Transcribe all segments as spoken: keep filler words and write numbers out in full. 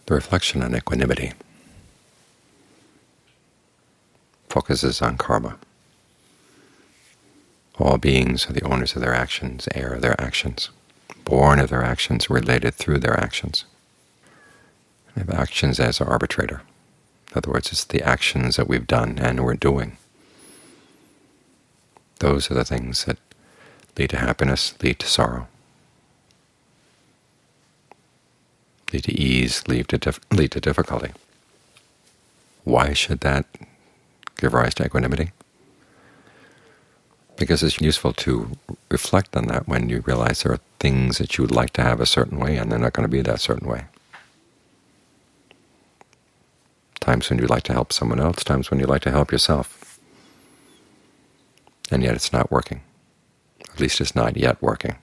The reflection on equanimity focuses on karma. All beings are the owners of their actions, heir of their actions, born of their actions, related through their actions. They have actions as an arbitrator. In other words, it's the actions that we've done and we're doing. Those are the things that lead to happiness, lead to sorrow, lead to ease, lead to, dif lead to difficulty. Why should that give rise to equanimity? Because it's useful to reflect on that when you realize there are things that you would like to have a certain way and they're not going to be that certain way. Times when you'd like to help someone else, times when you'd like to help yourself. And yet it's not working. At least it's not yet working.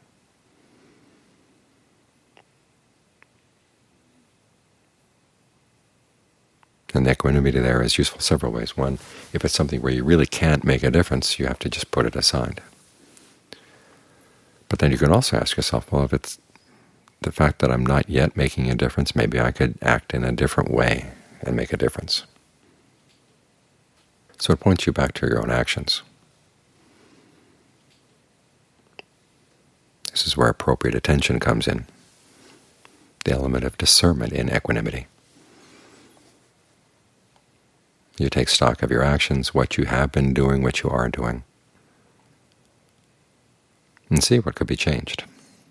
And the equanimity there is useful several ways. One, if it's something where you really can't make a difference, you have to just put it aside. But then you can also ask yourself, well, if it's the fact that I'm not yet making a difference, maybe I could act in a different way and make a difference. So it points you back to your own actions. This is where appropriate attention comes in, the element of discernment in equanimity. You take stock of your actions, what you have been doing, what you are doing, and see what could be changed.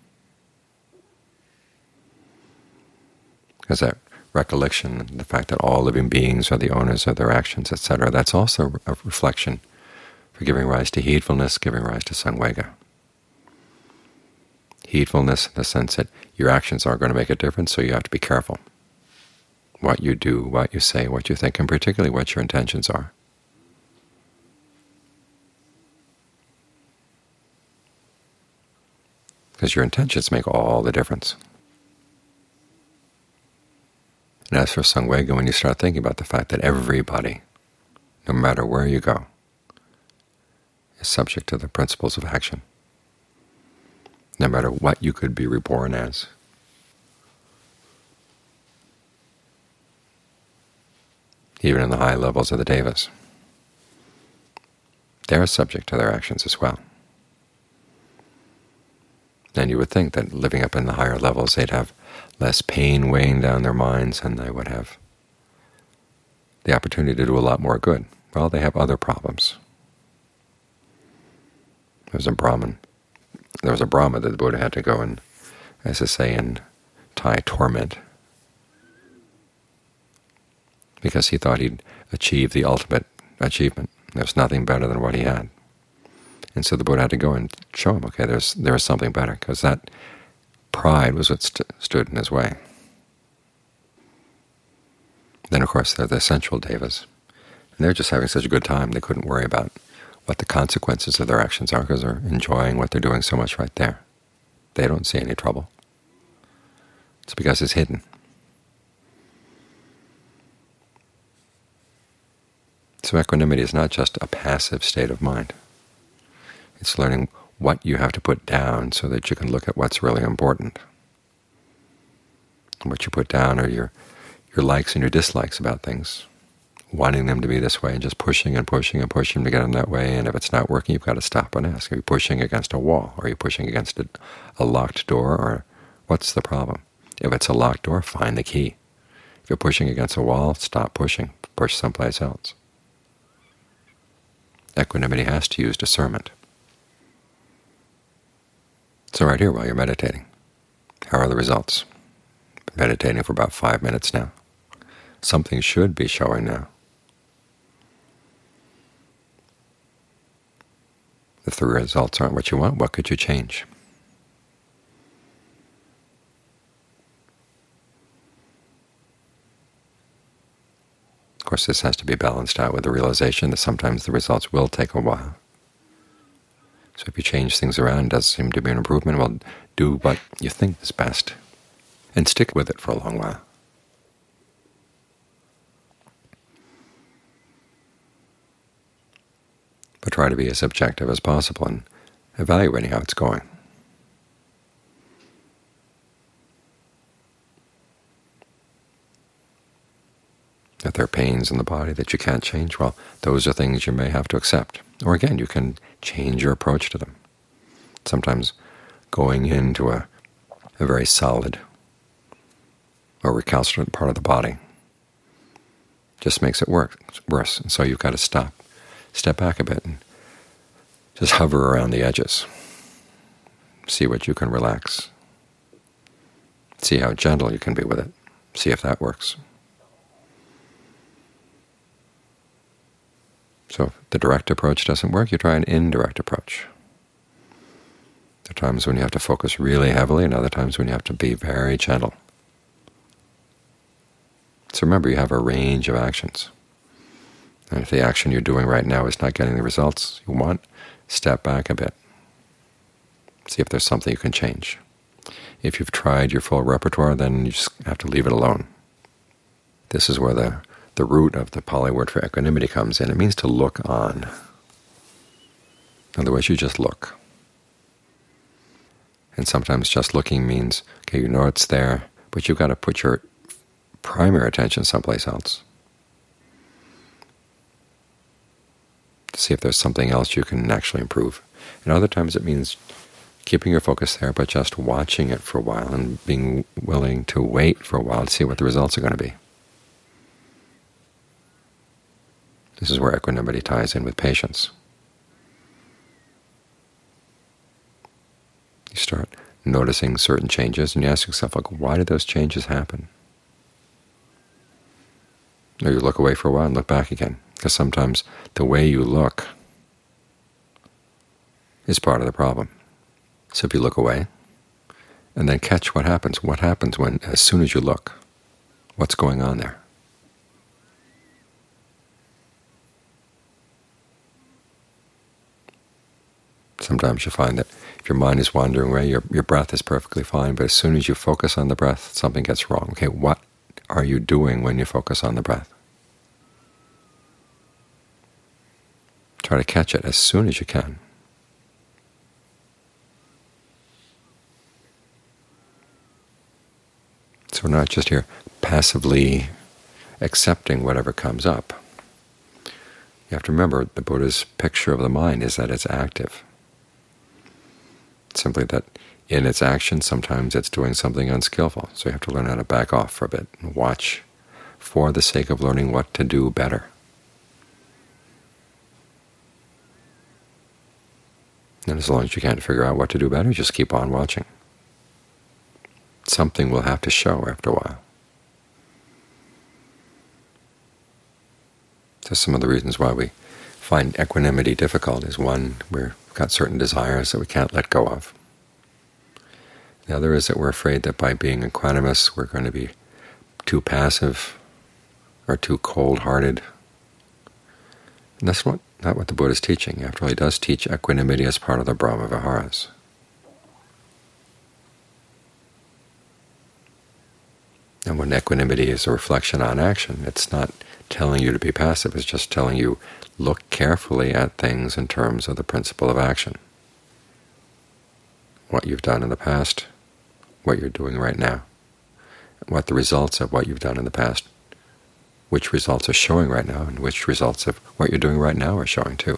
Because that recollection, the fact that all living beings are the owners of their actions, et cetera, that's also a reflection for giving rise to heedfulness, giving rise to samvega. Heedfulness in the sense that your actions aren't going to make a difference, so you have to be careful what you do, what you say, what you think, and particularly what your intentions are. Because your intentions make all the difference. And as for samvega, when you start thinking about the fact that everybody, no matter where you go, is subject to the principles of action, no matter what you could be reborn as, even in the high levels of the devas, they're subject to their actions as well. And you would think that living up in the higher levels, they'd have less pain weighing down their minds, and they would have the opportunity to do a lot more good. Well, they have other problems. There's a Brahmin. There was a Brahma that the Buddha had to go and, as they say in Thai, torment, because he thought he'd achieved the ultimate achievement. There's nothing better than what he had. And so the Buddha had to go and show him, okay, there's there is something better, because that pride was what st stood in his way. Then, of course, there are the sensual devas, and they're just having such a good time they couldn't worry about what the consequences of their actions are, because they're enjoying what they're doing so much right there. They don't see any trouble. It's because it's hidden. So equanimity is not just a passive state of mind. It's learning what you have to put down so that you can look at what's really important. And what you put down are your, your likes and your dislikes about things, wanting them to be this way and just pushing and pushing and pushing to get them that way, and if it's not working, you've got to stop and ask, are you pushing against a wall? Are you pushing against a, a locked door? Or what's the problem? If it's a locked door, find the key. If you're pushing against a wall, stop pushing. Push someplace else. Equanimity has to use discernment. So right here while you're meditating, how are the results? Been meditating for about five minutes now. Something should be showing now. If the results aren't what you want, what could you change? Of course, this has to be balanced out with the realization that sometimes the results will take a while. So if you change things around, it does seem to be an improvement, well, do what you think is best, and stick with it for a long while. But try to be as objective as possible in evaluating how it's going. If there are pains in the body that you can't change, well, those are things you may have to accept. Or again, you can change your approach to them. Sometimes going into a, a very solid or recalcitrant part of the body just makes it work, worse. And so you've got to stop, step back a bit, and just hover around the edges. See what you can relax. See how gentle you can be with it. See if that works. So if the direct approach doesn't work, you try an indirect approach. There are times when you have to focus really heavily, and other times when you have to be very gentle. So remember, you have a range of actions. And if the action you're doing right now is not getting the results you want, step back a bit. See if there's something you can change. If you've tried your full repertoire, then you just have to leave it alone. This is where the, the root of the Pali word for equanimity comes in. It means to look on. In other words, you just look. And sometimes just looking means, okay, you know it's there, but you've got to put your primary attention someplace else to see if there's something else you can actually improve. And other times it means keeping your focus there, but just watching it for a while and being willing to wait for a while to see what the results are going to be. This is where equanimity ties in with patience. You start noticing certain changes, and you ask yourself, like, why did those changes happen? Or you look away for a while and look back again, because sometimes the way you look is part of the problem. So if you look away, and then catch what happens. What happens when, as soon as you look, what's going on there? Sometimes you find that if your mind is wandering away, your, your breath is perfectly fine, but as soon as you focus on the breath, something gets wrong. Okay, what are you doing when you focus on the breath? Try to catch it as soon as you can. So we're not just here passively accepting whatever comes up. You have to remember the Buddha's picture of the mind is that it's active. Simply that in its action sometimes it's doing something unskillful. So you have to learn how to back off for a bit and watch for the sake of learning what to do better. And as long as you can't figure out what to do better, just keep on watching. Something will have to show after a while. So some of the reasons why we find equanimity difficult is, one, we've got certain desires that we can't let go of. The other is that we're afraid that by being equanimous we're going to be too passive or too cold-hearted. And that's what, not what the Buddha is teaching. After all, he does teach equanimity as part of the Brahma Viharas. And when equanimity is a reflection on action, it's not telling you to be passive, it's just telling you look carefully at things in terms of the principle of action. What you've done in the past, what you're doing right now, what the results of what you've done in the past, which results are showing right now, and which results of what you're doing right now are showing too.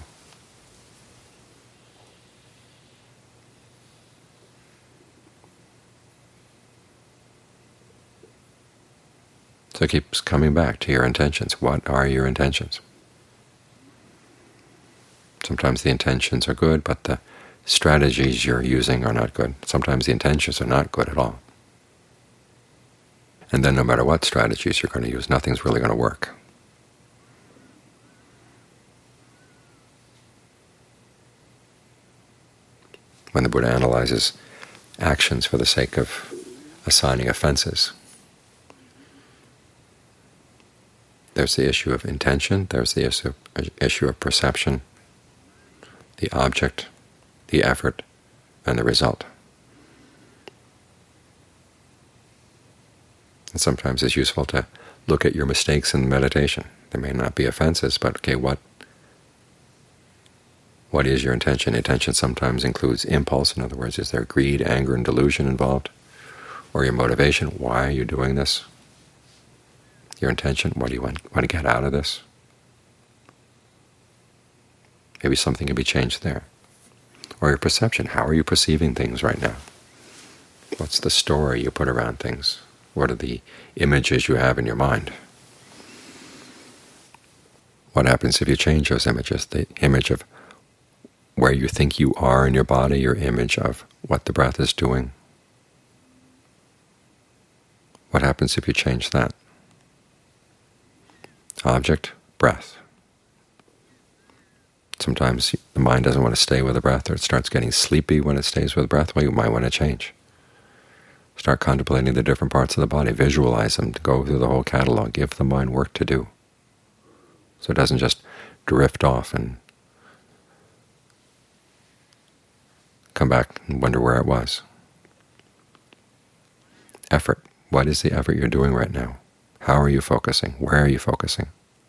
So it keeps coming back to your intentions. What are your intentions? Sometimes the intentions are good, but the strategies you're using are not good. Sometimes the intentions are not good at all. And then no matter what strategies you're going to use, nothing's really going to work. When the Buddha analyzes actions for the sake of assigning offenses, there's the issue of intention, there's the issue, issue of perception, the object, the effort, and the result. And sometimes it's useful to look at your mistakes in meditation. There may not be offenses, but okay, what what is your intention? Intention sometimes includes impulse. In other words, is there greed, anger, and delusion involved? Or your motivation, why are you doing this? Your intention, what do you want, want to get out of this? Maybe something can be changed there. Or your perception, how are you perceiving things right now? What's the story you put around things? What are the images you have in your mind? What happens if you change those images? The image of where you think you are in your body, your image of what the breath is doing. What happens if you change that? Object, breath. Sometimes the mind doesn't want to stay with the breath, or it starts getting sleepy when it stays with the breath. Well, you might want to change. Start contemplating the different parts of the body. Visualize them. Go through the whole catalog. Give the mind work to do, so it doesn't just drift off and come back and wonder where it was. Effort. What is the effort you're doing right now? How are you focusing? Where are you focusing?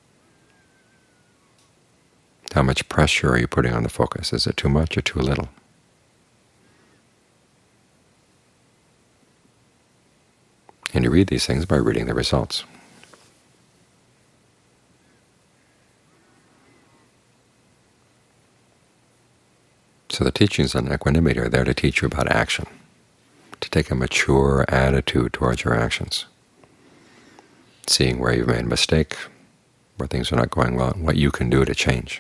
How much pressure are you putting on the focus? Is it too much or too little? And you read these things by reading the results. So the teachings on equanimity are there to teach you about action, to take a mature attitude towards your actions, seeing where you've made a mistake, where things are not going well, and what you can do to change.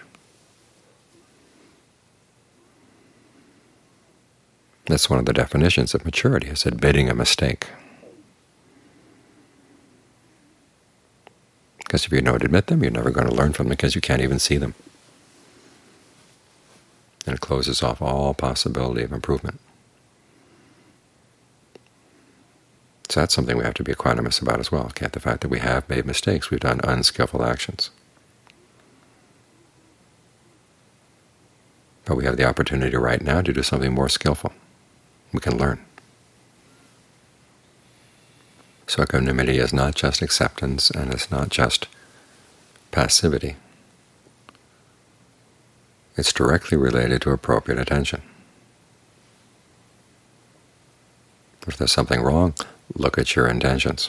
That's one of the definitions of maturity, is admitting a mistake. Because if you don't admit them, you're never going to learn from them, because you can't even see them. And it closes off all possibility of improvement. So that's something we have to be equanimous about as well. Okay, the fact that we have made mistakes, we've done unskillful actions. But we have the opportunity right now to do something more skillful. We can learn. So equanimity is not just acceptance, and it's not just passivity. It's directly related to appropriate attention. If there's something wrong, look at your intentions.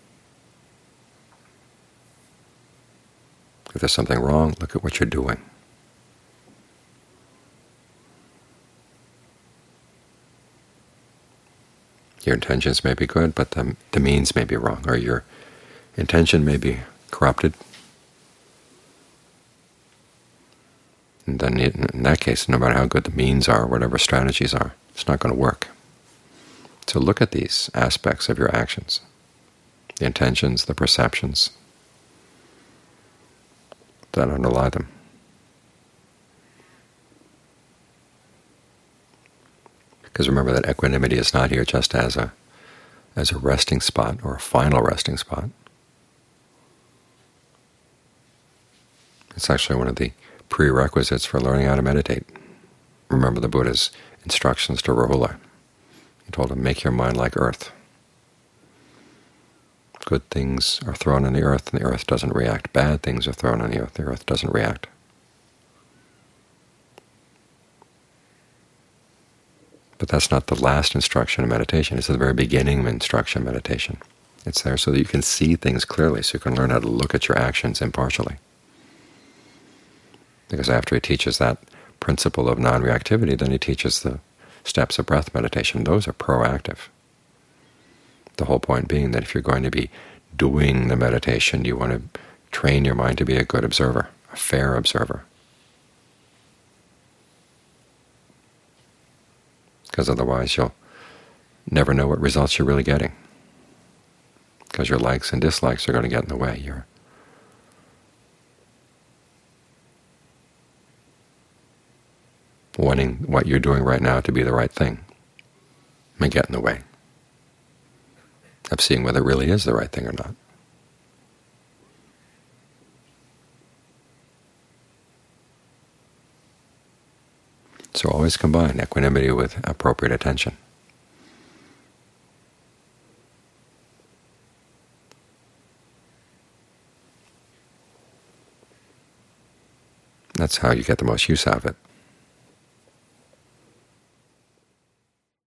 If there's something wrong, look at what you're doing. Your intentions may be good, but the, the means may be wrong, or your intention may be corrupted. And then in that case, no matter how good the means are, whatever strategies are, it's not going to work. So look at these aspects of your actions, the intentions, the perceptions that underlie them. Because remember that equanimity is not here just as a as a resting spot or a final resting spot. It's actually one of the prerequisites for learning how to meditate. Remember the Buddha's instructions to Rahula. He told him, make your mind like earth. Good things are thrown on the earth, and the earth doesn't react. Bad things are thrown on the earth, the earth doesn't react. But that's not the last instruction in meditation. It's at the very beginning of instruction in meditation. It's there so that you can see things clearly, so you can learn how to look at your actions impartially. Because after he teaches that principle of non-reactivity, then he teaches the steps of breath meditation. Those are proactive. The whole point being that if you're going to be doing the meditation, you want to train your mind to be a good observer, a fair observer. Because otherwise you'll never know what results you're really getting, because your likes and dislikes are going to get in the way. You're wanting what you're doing right now to be the right thing may get in the way of seeing whether it really is the right thing or not. So always combine equanimity with appropriate attention. That's how you get the most use out of it.